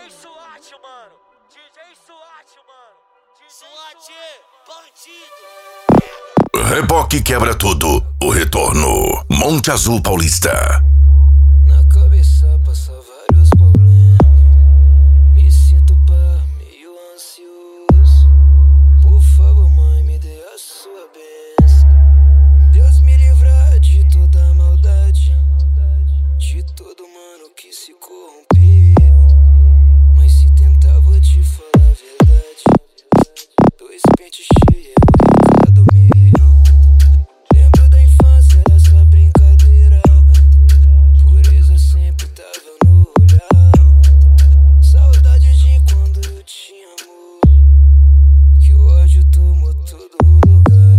SWAT, mano. DJ SWAT, mano. SWAT, bandido. Reboque quebra tudo. O retorno. Monte Azul Paulista. Na cabeça passa vários problemas. Me sinto meio ansioso. Por favor, mãe, me dê a sua bênção. Deus me livra de toda maldade, de todo mano que se corrompeu. Mas se tentar, vou te falar a verdade. Dois pentes cheios, o recado meu. Lembro da infância, dessa brincadeira. Pureza sempre tava no olhar. Saudade de quando eu te amo, que o ódio tomou todo lugar.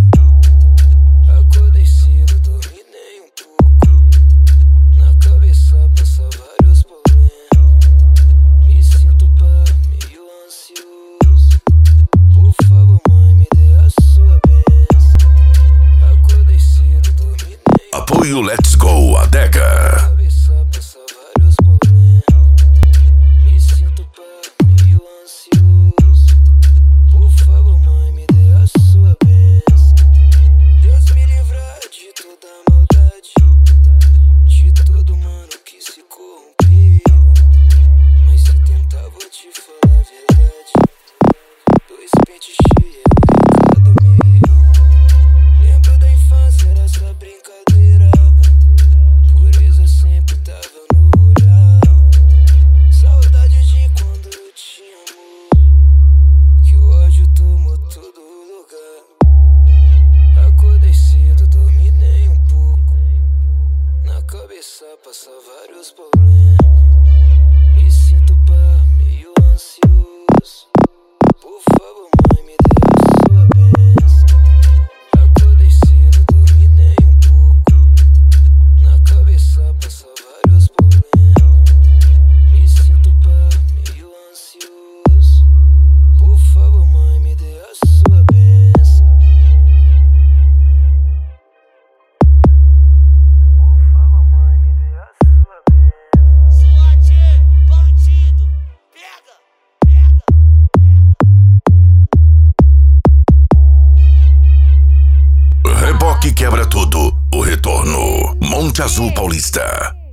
Acordei cedo, dormi nem um pouco. Na cabeça passa vários problemas. Me sinto meio ansioso. Por favor, mãe, me dê a sua bênção. Acordei cedo, dormi nem um Apoio Let's Go Adega. cabeça passa vários problemas. Me sinto meio ansioso. Por favor, mãe, me dê a sua bênção. Deus me livra de toda maldade, de todo mano que se corrompeu. Mas se tentar, vou te falar a verdade. Dois pentes cheios, o recado meu. Lembro da infância, dessa brincadeira. Pureza sempre tava no olhar. Saudade de quando eu te amo, que o ódio tomou todo lugar. Acordei cedo, dormi nem um pouco. Na cabeça passa vários problemas. Me sinto meio ansioso. Por favor, mãe, me dê a sua bênção. Acordei cedo, dormi nem um pouco. Na cabeça passa vários problemas. Me sinto meio ansioso. Por favor, mãe, me dê a sua bênção. Por favor, mãe, me dê a sua bênção. SWAT, bandido. Pega, pega. Reboque quebra tudo. O retorno. Monte Azul Paulista.